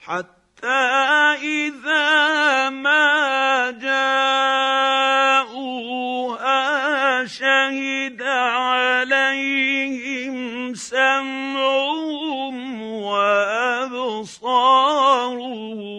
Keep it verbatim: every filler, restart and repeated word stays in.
حتى إذا ما جاءوها شهد عليهم سمعهم وأبصارهم